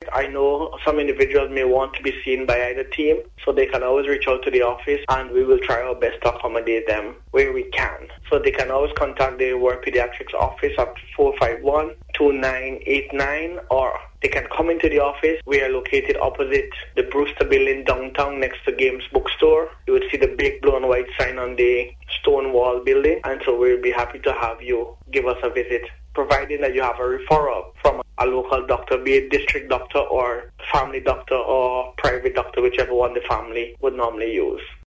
I know some individuals may want to be seen by either team, so they can always reach out to the office and we will try our best to accommodate them where we can. So they can always contact the World Pediatrics office at 451-2989, or they can come into the office. We are located opposite the Brewster Building downtown next to Games Bookstore. You will see the big blue and white sign on the stone wall building, and so we'll be happy to have you give us a visit, providing that you have a referral from a local doctor, be it district doctor or family doctor or private doctor, whichever one the family would normally use.